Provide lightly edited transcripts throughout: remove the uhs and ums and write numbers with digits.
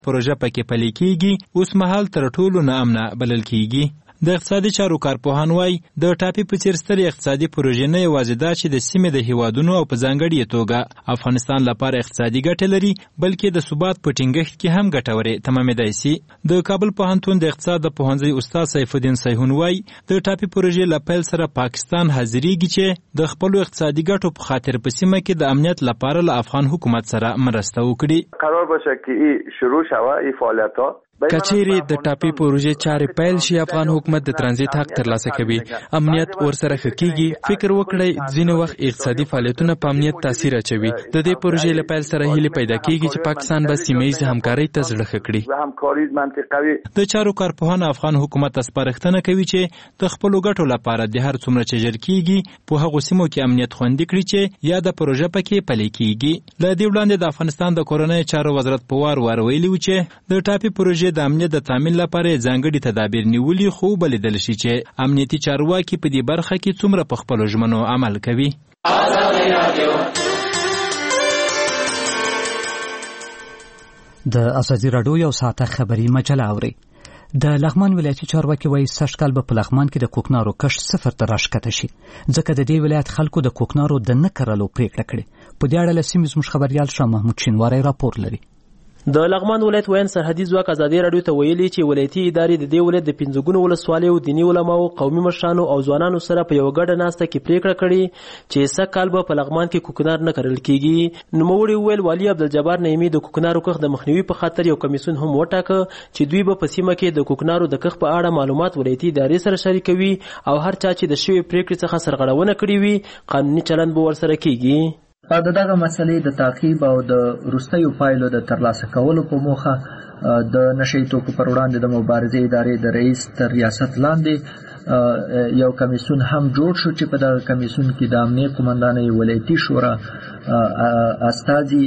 پروژه پکې پلي کیږي اوس مهال تر ټولو ناامنه بلل کیږي. د اقتصادي چارو کارپوهان وایي د ټاپي په څیر سترې اقتصادي پروژې نه یوازې دا چې د سیمې د هیوادونو او په ځانګړې توګه افغانستان لپاره اقتصادي ګټې لري بلکې د ثبات په ټینګښت کې هم ګټورې تمامېدای شي. د کابل پوهنتون د اقتصاد د پوهنځي استاد سیف الدین سیحون وایي د ټاپي پروژې له پیل سره پاکستان حاضرېږي چې د خپلو اقتصادي ګټو په خاطر په سیمه کې د امنیت لپاره له افغان حکومت سره مرسته وکړي. قرار باشه که شروع شوه این فعالیت‌ها کچېری د ټاپي پروژې چارې پیل شي افغان حکومت د ترانزیت حق ترلاسه کوي امنیت ورسره ښکېږي. فکر وکړئ ځینې وخت اقتصادي فعالیتونه په امنیت تاثیر اچوي. د دې پروژې له پیل سره هیله پیدا کیږي چې پاکستان به سیمه‌ایز همکارۍ ته زړه ښه کړي. د چارو کارپوهان افغان حکومت سپارښتنه کوي چې د خپلو ګټو لپاره د هر څومره چې ژر کیږي په هغو سیمو کې امنیت خوندي کړي چې یا د پروژه پکې پلي کیږي. له دې وړاندې د افغانستان د کورنۍ چارو وزارت په وار ویلي و چې د ټاپي پروژې د امنیت د تامین لپاره ځانګړي تدابیر نیولي خو بلیدل شي چې امنیتي چارواکي په دې برخه کې څومره په خپلو ژمنو عمل کوي. د ازادي راډیو یو ساعته خبري مجله اوري. د لغمان ولایتي چارواکي وایي سږکال به په لغمان کې د کوکنارو کښت صفر ته راښکته شي ځکه د دې ولایت خلکو د کوکنارو د نه کرلو پریکړه کړې. په دې اړه له سیمې زموږ خبریال شاه محمود شینواری راپور لري. د لغمان ولایت وین سرحدي ځواک ازادي راډیو ته ویلي چې ولایتي ادارې د دې ولایت د 15 ګونو ولسوالیو دیني علماو قومي مشرانو او ځوانانو سره په یو ګډه ناسته کې پریکړه کړې چې سږکال به په لغمان کې کوکنار نه کرل کیږي. نوموړي وویل والي عبدالجبار نعیمي د کوکنارو کښت د مخنیوي په خاطر یو کمیسیون هم وټاکه چې دوی به په سیمه کې د کوکنارو د کښت په اړه معلومات ولایتي ادارې سره شریکوي او هر چا چې د شوی پریکړې څخه سرغړونه کړې وي قانوني چلند به ورسره کیږي. دغه مسلې د تعقیب او د وروستیو پایلو د ترلاسه کولو په موخه د نشئی توکو پر وړاندې د مبارزې ادارې د رئیس تر ریاست لاندې یو کمیسیون هم جوړ شو چې په دغه کمیسیون کې د امنیه قومندانۍ ولایتي شورا استازي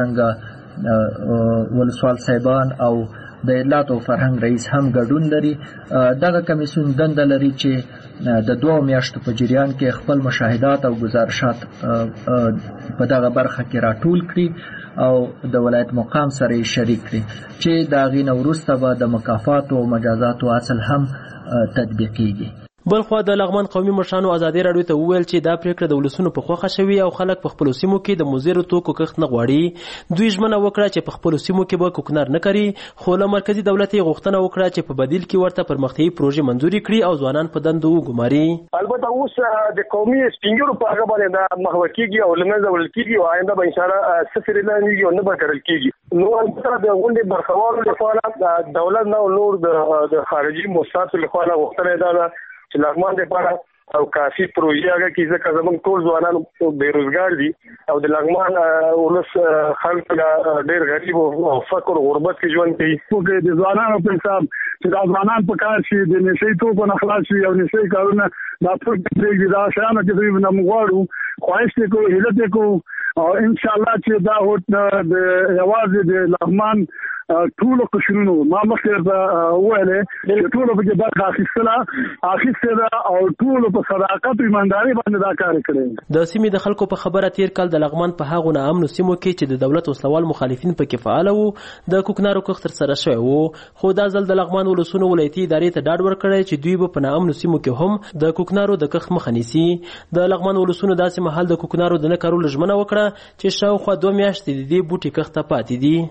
همدارنګه ولسوال صاحبان او د اطلاعات او فرهنګ رئیس هم ګډون لري. دغه کمیسیون دنده لري چې د 2 میاشتو په جریان کې خپل مشاهدات او گزارشات په دغه برخه کې راټول کړي او د ولایت مقام سره شریک کړي چې د هغې نه وروسته به د مکافات او مجازات او اصل هم تطبیقیږي. بلخوا د لغمان قومي مشرانو ازادي راډیو ته وویل چې دا پریکړه د ولسونو په خوښه شوې او خلک په خپلو سیمو کې د مضرو توکو کښت نه غواړي. دوی ژمنه وکړه چې په خپلو سیمو کې به کوکنار نه کوي خو له مرکزي دولت یې غوښتنه وکړه چې په بدیل کې ورته پرمختیایي پروژې منظوري کړي او ځوانان په دندو وګماري. البته اوس د قومي سپینګرو په هغه باندې دا مخه کېږي او لمنځه وړل کېږي او آینده به انشاءالله صفر اعلانېږي او نه به کرل کېږي. نو البته د غونډې برخوالو لپاره دولت نه نور د خارجي موسساتو لپاره غوښتنه ده چې لغمان لپاره او کافي پروژې هغه کې ځکه زموږ ټول ځوانان بیروزګار دي او د لغمان ولس خلک ډېر غریب او فقر او غربت کې ژوند کوي. د ځوانانو په حساب چې دا ځوانان په کار شي د نشئی توکو نه خلاص شي او نشئی کارونه دا ټول پرېږدي دا شیانو کې دوی نه غواړو خواهش یې کوو هیله یې کوو او انشاءالله چې دا د یوازې د لغمان ټولو قشرونو ما مخکې وویلې چې ټولو پکې برخه اخیستې ده او ټولو په صداقت او ایمانداري باندې دا کار کړی. د سیمې د خلکو په خبره تیر کال د لغمان په هغو ناامنو سیمو کې چې د دولت وسلوال مخالفین پکې فعال وو د کوکنارو کښت ترسره شوی وو خو دا ځل د لغمان ولسونو ولایتي ادارې ته ډاډ ورکړی چې دوی به په ناامنو سیمو کې هم د کوکنارو د کښت مخه نیسي. د لغمان ولسونو داسې مهال د کوکنارو د نه کارولو ژمنه وکړه چې شاوخوا 2 میاشتې د دې بوټي کښت ته پاتې دي.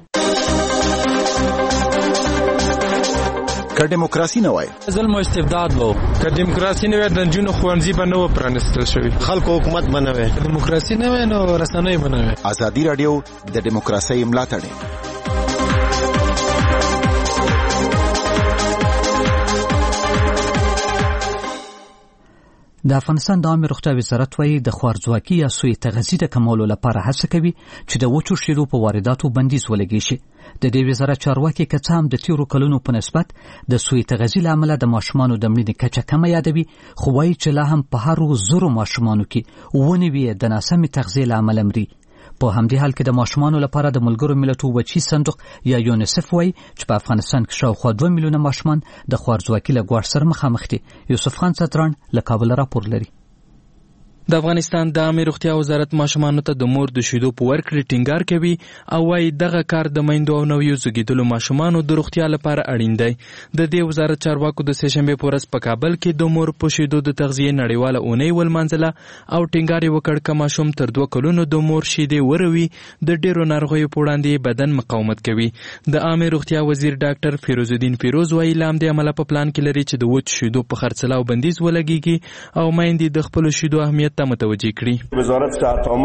که دیموکراسي نه وای ظلم او استبداد وو که دیموکراسي نه وای د نجونو ښوونځي به نه و پرانیستل شوي خلکو حکومت به نه وای دیموکراسي نه وای نو رسنۍ به نه وای. ازادي راډیو د دیموکراسۍ ملاتړ د افغانستان د عامه روغتیا وزارت وایي د خوارځواکي یا سوء تغذیې د کمولو لپاره هڅه کوي چې د وچو شیدو په وارداتو بندیز ولګی شي. د دې وزارت چارواکي که څه هم د تیرو کلونو په نسبت د سوء تغذیې له امله د ماشومانو د مړینې کچه کمه یادوي خو وایي چې لا هم په هرو زرو ماشومانو کې 9 د ناسمې تغذیې له امله مري. په همدې حال کې د ماشومانو لپاره د ملګرو ملتونو بچي صندوق یا یونیسف وایي چې په افغانستان کې شاوخوا 2 میلیونه ماشومان د خوارځواکۍ له ګواښ سره مخامخ دي. یوسف خان ستران له کابل راپور لري. د افغانستان د عامه روغتیا وزارت ماشومانو ته د مور د شیدو په ورکړې ټینګار کوي او وايي دغه کار د میندو او نویو زیږیدلو ماشومانو د روغتیا لپاره اړین دی. د دې وزارت چارواکو د سه‌شنبې په ورځ په کابل کې د مور په شیدو د تغذیې نړیواله اونۍ ولمانځله او ټینګار یې وکړ که ماشوم تر 2 کلونو د مور شیدې وروي د ډېرو ناروغیو په وړاندې بدن مقاومت کوي. د عامه روغتیا وزیر ډاکټر فیروز الدین فیروز وايي له همدې امله په پلان کې لري چې د وچ شیدو په خرڅلاو بندیز ولګیږي او میندې د خپلو شیدو اهمیت ته متوجه کړي. وزارت صحت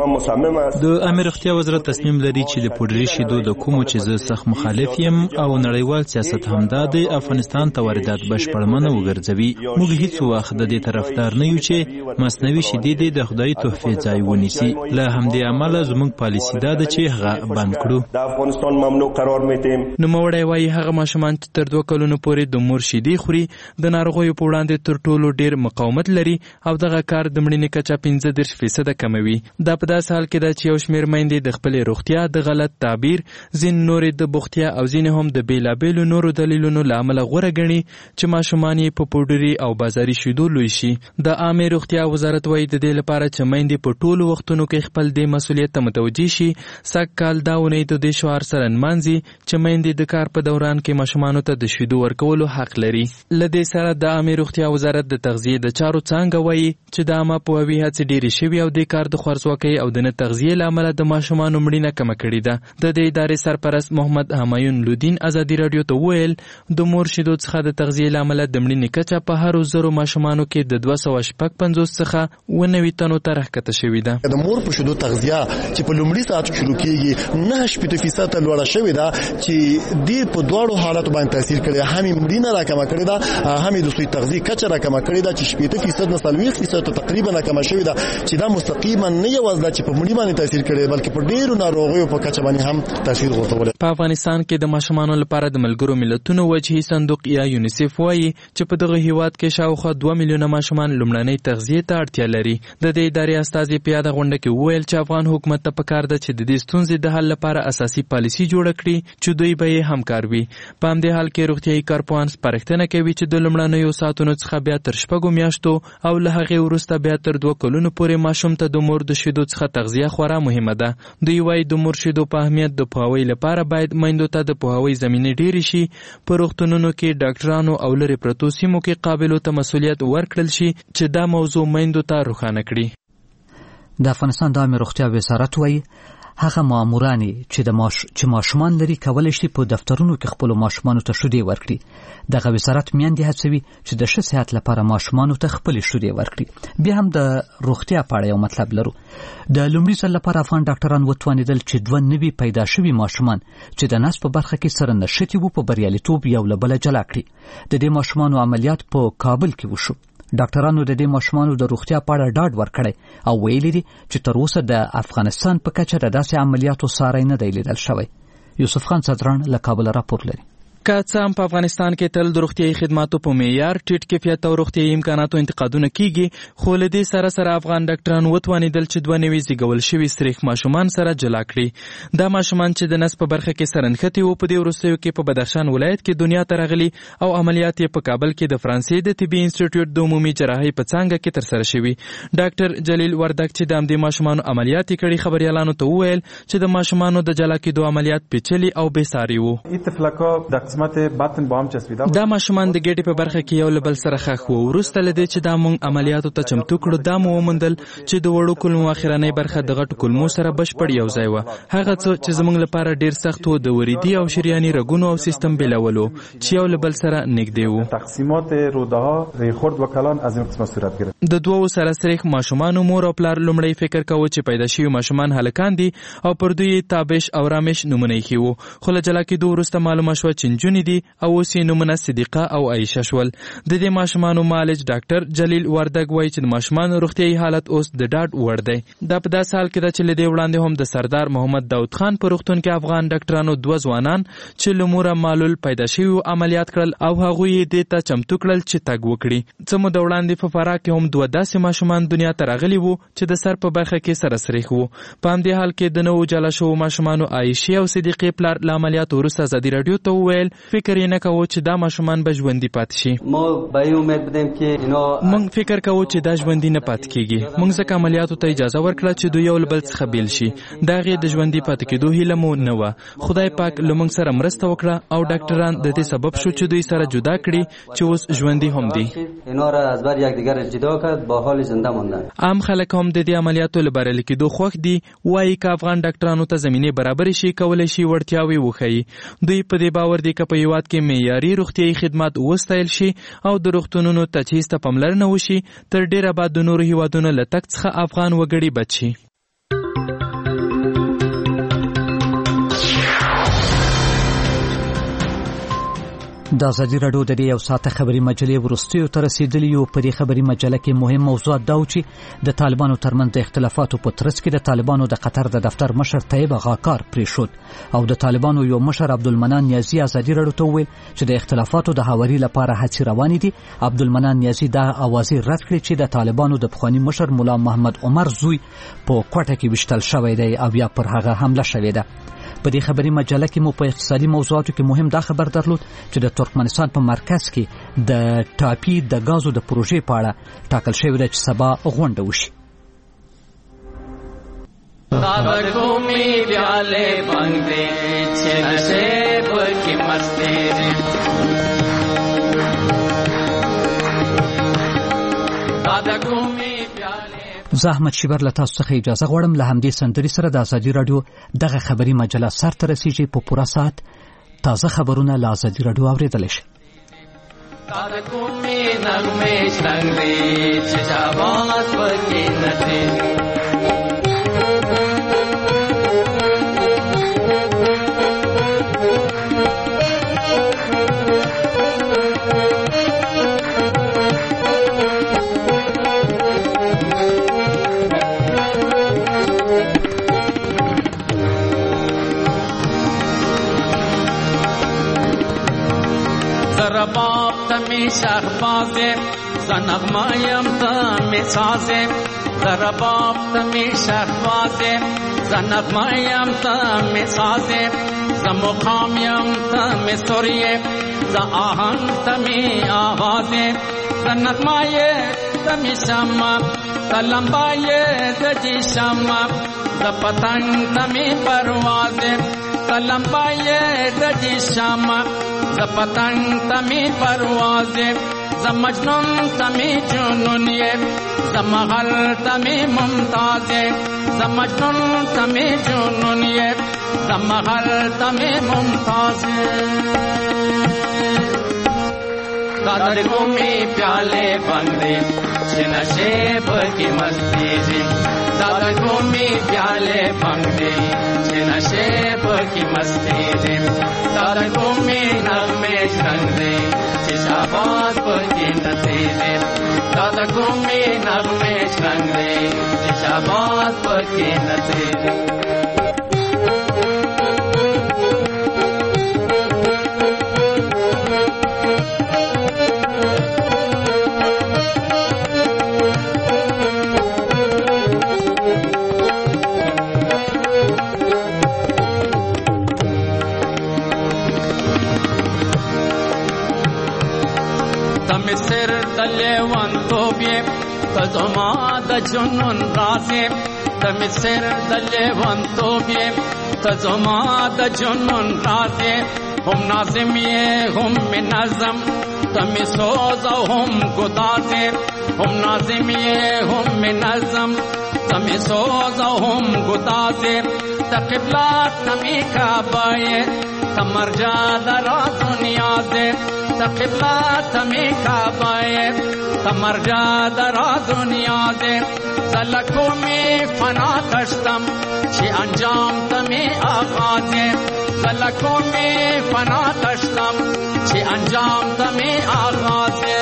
د عامه روغتیا وزارت تصمیم لري چې د پوډري شیدو د کومو چې زه سخت مخالف یم او نړیوال سیاست همدا د افغانستان ته واردات بشپړ منع وګرځوي. موږ هیڅ وخت د دې طرفدار نه یو چې مصنوعي شیدې د خدای تحفې ځای ونیسي. له همدې امله زموږ پالیسي دا ده چې هغه بند کړو. د افغانستان ممنوع قرار میدیم. نوموړی وايي هغه ماشومان چې تر 2 کلونو پورې د مور شیدې خوري د ناروغیو په وړاندې تر ټولو ډیر مقاومت لري او دغه کار د مړینې کچه 15% کموي. دا په داسې حال کې ده چې یو شمېر میندې د خپلې روغتیا د غلط تعبیر، ځینې نورې د بوختیا او ځینې هم د بېلابېلو نورو دلیلونو له امله غوره ګڼي چې ماشومان یې په پوډري او بازاري شیدو لوی شي. د عامې روغتیا وزارت وايي د دې لپاره چې میندې په ټولو وختونو کې خپل دې مسؤلیت ته متوجه شي سږ کال دا اونۍ د دې شعار سره نمانځي چې میندې د کار په دوران کې ماشومانو ته د شیدو ورکولو حق لري. له دې سره د عامې روغتیا وزارت د تغذیې د چارو څانګه وايي چې د عامه پوهاوي هڅې ډېرې شوي او د کار د خوارځواکۍ او د نه تغذیې له امله د ماشومانو مړینه کمه کړې ده. د دې ادارې سرپرست محمد همایون لودین ازادي راډیو ته وویل د مور شیدو څخه د تغذیې له امله د مړینې کچه په هرو 100 ماشومانو کې د 255 څخه 90 تنو ته راښکته شوې ده. د مور په شیدو تغذیه چې په لومړي ساعت شروع کیږي 9% لوړه شوې ده چې د په دواړو حالاتو باندې تاثیر کړی. هم مړینه راکمه کړې ده، هم د سوی تغذیه کچه راکمه کړې ده چې 70% نه 40% تقریبا راکمه شوې ده چې دا مستقیما نه یوازې چې په مړی باندې تاثیر کړي بلکې په ډیرو ناروغیو په کچه باندې هم تاثیر غورځولی. په افغانستان کې د ماشومانو لپاره د ملګرو ملتونو وجهي صندوق یا یونیسف وایي چې په دغه هیواد کې شاوخوا 2 میلیونه ماشومان لومړنۍ تغذیې ته اړتیا لري. د دې ادارې استازي په یاده غونډه کې وویل چې افغان حکومت ته پکار ده چې د دې ستونزې د حل لپاره اساسي پالیسي جوړه کړي چې دوی به یې همکار وي. په همدې حال کې روغتیايي کارپوهان سپارښتنه کوي چې د لومړنیو ساعتونو څخه بیا تر 6 میاشتو او له هغې وروسته بیا تر 2 کلونو پورې ماشوم ته د مور د شیدو څخه تغذیه خورا مهمه ده. دوی وايي د مور شیدو په اهمیت د پوهاوي لپاره باید میندو ته د پوهاوي زمینې ډېرې شي. په روغتونونو کې ډاکټرانو او لرې پرتو سیمو کې قابلو ته مسؤلیت ورکړل شي چې دا موضوع میندو ته روښانه کړي. د افغانستان د عامه روغتیا وزارت وايي هغه مامورانی چې ماشومان لري کولای شي په دفترونو کې خپل ماشومان ته شیدې ورکړي. دغه وزارت میندې هڅوي چې د ښه صحت لپاره ماشومان ته خپل شیدې ورکړي. بیا هم د روغتیا په اړه یو مطلب لرو. د لومړي ځل لپاره افغان ډاکټران وتوانیدل چې 2 نوي پیدا شوي ماشومان چې د نس په برخه کې سره نښتي وو په بریالیتوب یو له بله جلا کړي. د دې ماشومانو عملیات په کابل کې وشو. ډاکټرانو د دې ماشومانو د روغتیا په اړه ډاډ ورکړی او ویلي دي چې تر اوسه د افغانستان په کچه د داسې عملیاتو ساری نه دی لیدل شوی. یوسف خان صدران له کابل راپور لري. که څه هم په افغانستان کې تل د روغتیايي خدماتو په معیار ټیټ کیفیت او روغتیايي امکاناتو انتقادونه کیږي، خو له دې سره سره افغان ډاکټران وتوانیدل چې 2 نوي زیږول شوي سریښ ماشومان سره جلا کړي. دا ماشومان چې د نس په برخه کې سره نښتي وو په دې وروستیو کې په بدخشان ولایت کې دنیا ته راغلي او عملیات یې په کابل کې د فرانسې د طبي انسټیټیوټ د عمومي جراحۍ په څانګه کې ترسره شوي. ډاکټر جلیل وردک چې د همدې ماشومانو عملیات یې کړي خبریالانو ته وویل چې د ماشومانو د جلا کېدو عملیات پیچلي او بېساري وو. دا ماشومان د ګېډې په برخه کې یو له بل سره ښخ وو. وروسته له دې چې دا موږ عملیاتو ته چمتو کړو دا مو وموندل چې د وړو کولمو اخرنۍ برخه د غټو کولمو سره بشپړ یو ځای وه. هغه څه چې زموږ لپاره ډېر سخت وو د وریدي او شریاني رګونو او سیستم بېلول وو چې یو له بل سره نږدې وو. د 2 سره سریښ ماشومانو مور او پلار لومړی فکر کاوه چې پیدا شوي ماشومان هلکان دي او پر دوی تابش او رامش نومونه ایښي وو، خو له جلا کېدو وروسته معلومه شوه چې نجونې دي او اوس یې نومونه صدیقه او عایشه شول. د دې ماشومانو معالج ډاکټر جلیل وردک وایي چې د ماشومانو روغتیايي حالت اوس د ډاډ وړ دی. دا په داسې حال کې ده چې له دې وړاندې هم د سردار محمد داود خان په روغتون کې افغان ډاکټرانو 2 ځوانان چې له موره معلول پیدا شوي وو عملیات کړل او هغوی یې دې ته چمتو کړل چې تګ وکړي. څه موده وړاندې په فراه کې هم 2 داسې ماشومان دنیا ته راغلي وو چې د سر په برخه کې سره سریښ وو. په همدې حال کې د نوو جلا شوو ماشومانو عایشې او صدیقې پلار له عملیاتو وروسته ازادي راډیو ته وویل وویل فکر یې نه کوو چې دا ماشومان به ژوندي پاتې شي. موږ فکر کوو چې دا ژوندي نه پاتې کیږي. موږ ځکه عملیاتو ته اجازه ورکړه چې دوی یو له بل څخه بیل شي. د هغې د ژوندي پاتې کېدو هیله مو نه وه. خدای پاک له موږ سره مرسته وکړه او ډاکټران د دې سبب شو چې دوی سره جدا کړي چې اوس ژوندي هم دي. عام خلک هم د دې عملیاتو له بریالي کېدو خوښ دي. وایي که افغان ډاکټرانو ته زمینې برابرې شي کولی شي وړتیاوې وښیي. دوی په دې باور دي که په هېواد کې معیاري روغتیایي خدمات وستایل شي او د روغتونونو تجهیز ته پاملرنه وشي تر ډېره به د نورو هېوادونو له تګ څخه افغان وګړي بچ شي. د ازادي راډیو د دې یو ساعته خبري مجلې وروستیو ته رسیدلي یو. په دې خبري مجله کې مهم موضوعات دا و چې د طالبانو ترمنځ د اختلافاتو په ترڅ کې د طالبانو د قطر د دفتر مشر طیب غاکار پریښود او د طالبانو یو مشر عبدالمنان نیازي ازادي راډیو ته وویل چې د اختلافاتو د هواري لپاره هڅې روانې دي. عبدالمنان نیازي دا اوازې رد کړې چې د طالبانو د پخواني مشر مولا محمد عمر زوی په کوټه کې وشتل شوی دی او یا پر هغه حمله شوې ده. په دې خبري مجله کې مو په اقتصادي موضوعاتو کې مهم دا خبر درلود چې د ترکمنستان په مرکز کې د ټاپي د غازو د پروژې په اړه ټاکل شوی دی چې سبا غونډه وشي. زه احمد شیبر له تاسو څخه اجازه غواړم. له همدې سندرې سره د ازادي راډیو دغه خبري مجله سر ته رسیږي. په پوره ساعت تازه خبرونه له ازادي راډیو اورېدلی شئ. رباب تمی شهبازه زنغمایم تمی سازه رباب تمی شهبازه زنغمایم تمی سازه زمقامیم تمی سوریه زآهن تمی آوازه زنغمایه تمی شما زلمبایه دجی شما زپتنگ تمی پروازه زلمبایه دجی شما زپتنگ تمی پروازه زمجنون تمی جنونیه زمغل تمی ممتازه زمجنون تمی جنونیه زمغل تمی ممتازه دادر گومی پیالے بندے نشے کی مستی جی دادر گومی پیالے بندے نشے کی مستی جی دادر گومی نغمے شنگے شاباز کی نتیجے دادر گومی نغمے شنگے شاباز کی نتیجے سر دلے ون تو بھی تزما د جنون رازے تم سر دلے ون تو بھی تزما د جنون رازے ہم نازم یہ ہم نظم تم سوز ہم گدازے ہم نازم یہ ہم نظم تم سوز ہم گدازے تقبلات تمی کعبائے تمرجا درا دنیا دے تقبلات تمی کعبائے تمرجا درا دنیا دے زلکو میں فنا کشتم چھ انجام تمی آغازے زلکو میں فنا کشتم چھ انجام تمی آغازے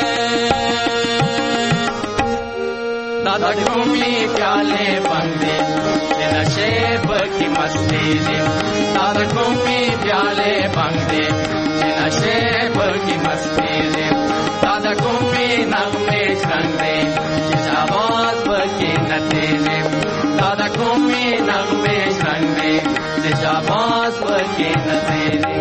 دادا گھومی پیالے بندے نشیب کی مستی دے دادا گھومی پیالے بندے نشیب کی مستی دے دادا گھومی نغمے شنگے شاباز کی نتیجے دادا گھومی نغمے شنگے شاباز کی نتیجے